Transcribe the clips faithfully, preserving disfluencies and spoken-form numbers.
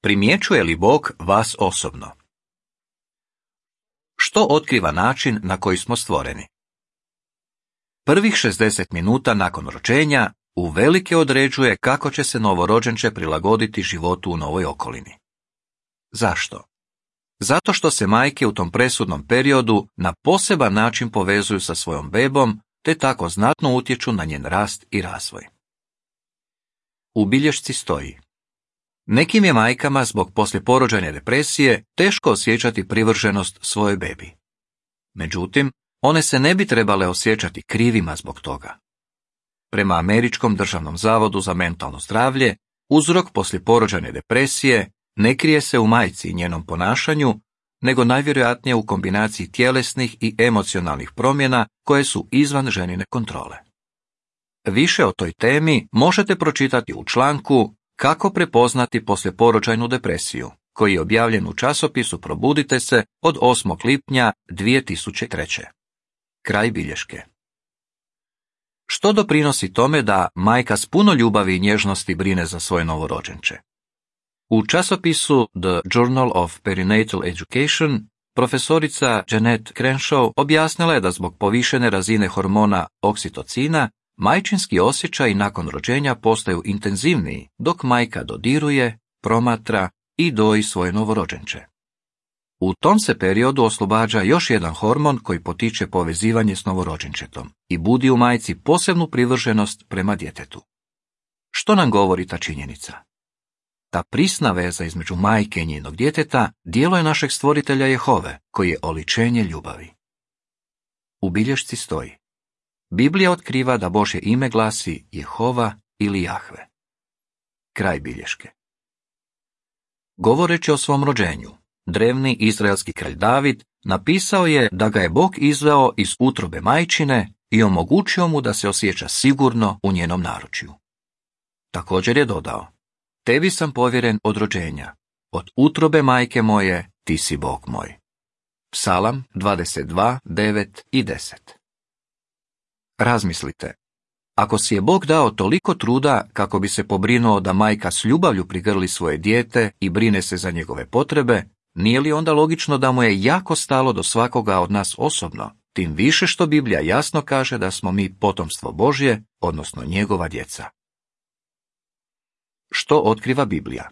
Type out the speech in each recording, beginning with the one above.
Primjećuje li Bog vas osobno? Što otkriva način na koji smo stvoreni? Prvih šezdeset minuta nakon rođenja uvelike određuje kako će se novorođenče prilagoditi životu u novoj okolini. Zašto? Zato što se majke u tom presudnom periodu na poseban način povezuju sa svojom bebom, te tako znatno utječu na njen rast i razvoj. U bilješci stoji: nekim je majkama zbog poslijeporođajne depresije teško osjećati privrženost svojoj bebi. Međutim, one se ne bi trebale osjećati krivima zbog toga. Prema Američkom državnom zavodu za mentalno zdravlje, uzrok poslijeporođajne depresije ne krije se u majci i njenom ponašanju, nego najvjerojatnije u kombinaciji tjelesnih i emocionalnih promjena koje su izvan ženine kontrole. Više o toj temi možete pročitati u članku Kako prepoznati poslijeporođajnu depresiju, koji je objavljen u časopisu Probudite se od osmog lipnja dvije tisuće treće. Kraj bilješke. Što doprinosi tome da majka s puno ljubavi i nježnosti brine za svoje novorođenče? U časopisu The Journal of Perinatal Education profesorica Jeanette Crenshaw objasnila je da zbog povišene razine hormona oksitocina majčinski osjećaji nakon rođenja postaju intenzivniji dok majka dodiruje, promatra i doji svoje novorođenče. U tom se periodu oslobađa još jedan hormon koji potiče povezivanje s novorođenčetom i budi u majci posebnu privrženost prema djetetu. Što nam govori ta činjenica? Ta prisna veza između majke i njenog djeteta djelo je našeg stvoritelja Jehove, koji je oličenje ljubavi. U bilješci stoji: Biblija otkriva da Božje ime glasi Jehova ili Jahve. Kraj bilješke. Govoreći o svom rođenju, drevni izraelski kralj David napisao je da ga je Bog izveo iz utrobe majčine i omogućio mu da se osjeća sigurno u njenom naručju. Također je dodao: tebi sam povjeren od rođenja, od utrobe majke moje ti si Bog moj. Psalam dvadeset dva, devet i deset. Razmislite, ako si je Bog dao toliko truda kako bi se pobrinuo da majka s ljubavlju prigrli svoje dijete i brine se za njegove potrebe, nije li onda logično da mu je jako stalo do svakoga od nas osobno, tim više što Biblija jasno kaže da smo mi potomstvo Božje, odnosno njegova djeca. Što otkriva Biblija?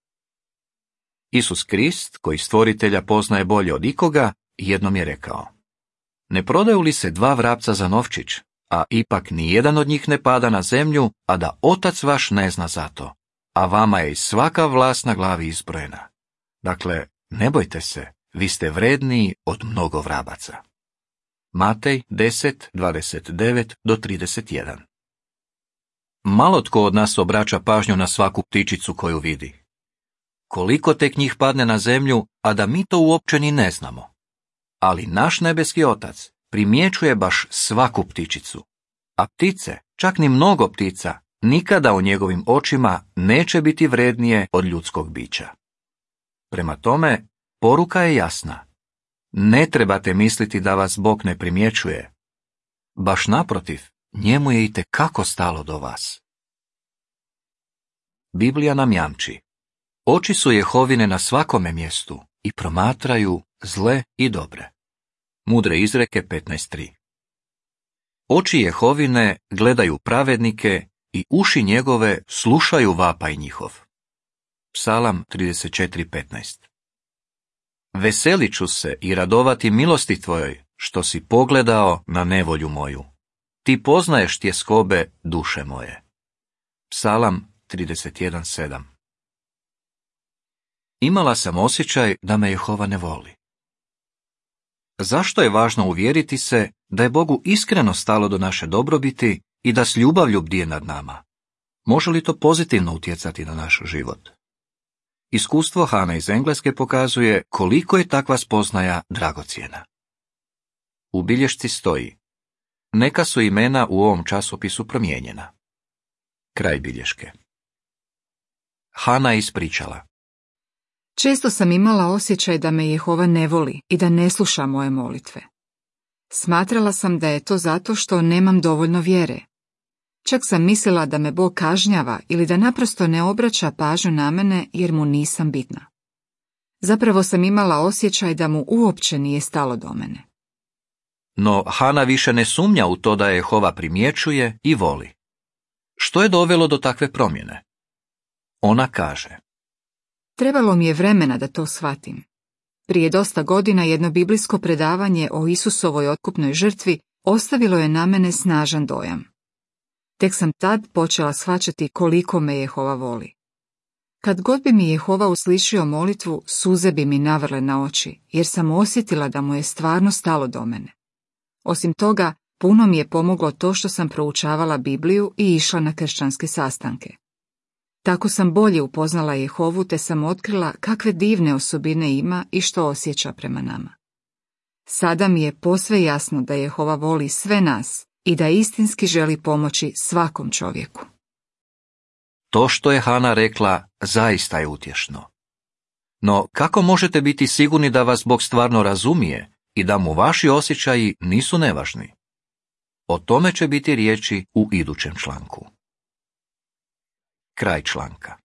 Isus Krist, koji stvoritelja poznaje bolje od ikoga, jednom je rekao: ne prodaju li se dva vrapca za novčić, a ipak ni jedan od njih ne pada na zemlju, a da Otac vaš ne zna za to, a vama je i svaka vlast na glavi izbrojena. Dakle, ne bojte se, vi ste vredniji od mnogo vrabaca. Matej deset, dvadeset devet do trideset jedan. Malo tko od nas obraća pažnju na svaku ptičicu koju vidi. Koliko tek njih padne na zemlju, a da mi to uopće ni ne znamo. Ali naš nebeski Otac primjećuje baš svaku ptičicu, a ptice, čak ni mnogo ptica, nikada u njegovim očima neće biti vrednije od ljudskog bića. Prema tome, poruka je jasna. Ne trebate misliti da vas Bog ne primjećuje. Baš naprotiv, njemu je itekako stalo do vas. Biblija nam jamči: oči su Jehovine na svakome mjestu i promatraju zle i dobre. Mudre izreke petnaest tri. Oči Jehovine gledaju pravednike i uši njegove slušaju vapaj njihov. Psalam trideset četiri petnaest. Veselit ću se i radovati milosti tvojoj, što si pogledao na nevolju moju. Ti poznaješ tjeskobe duše moje. Psalam trideset jedan sedam. Imala sam osjećaj da me Jehova ne voli. Zašto je važno uvjeriti se da je Bogu iskreno stalo do naše dobrobiti i da s ljubavlju bdije nad nama? Može li to pozitivno utjecati na naš život? Iskustvo Hana iz Engleske pokazuje koliko je takva spoznaja dragocjena. U bilješci stoji: neka su imena u ovom časopisu promijenjena. Kraj bilješke. Hana je ispričala: često sam imala osjećaj da me Jehova ne voli i da ne sluša moje molitve. Smatrala sam da je to zato što nemam dovoljno vjere. Čak sam mislila da me Bog kažnjava ili da naprosto ne obraća pažnju na mene jer mu nisam bitna. Zapravo sam imala osjećaj da mu uopće nije stalo do mene. No Hana više ne sumnja u to da je Jehova primjećuje i voli. Što je dovelo do takve promjene? Ona kaže: Trebalo mi je vremena da to shvatim. Prije dosta godina jedno biblijsko predavanje o Isusovoj otkupnoj žrtvi ostavilo je na mene snažan dojam. Tek sam tad počela shvaćati koliko me Jehova voli. Kad god bi mi Jehova uslišio molitvu, suze bi mi navrle na oči, jer sam osjetila da mu je stvarno stalo do mene. Osim toga, puno mi je pomoglo to što sam proučavala Bibliju i išla na kršćanske sastanke. Tako sam bolje upoznala Jehovu te sam otkrila kakve divne osobine ima i što osjeća prema nama. Sada mi je posve jasno da Jehova voli sve nas i da istinski želi pomoći svakom čovjeku. To što je Hana rekla zaista je utješno. No kako možete biti sigurni da vas Bog stvarno razumije i da mu vaši osjećaji nisu nevažni? O tome će biti riječi u idućem članku. Kraj članka.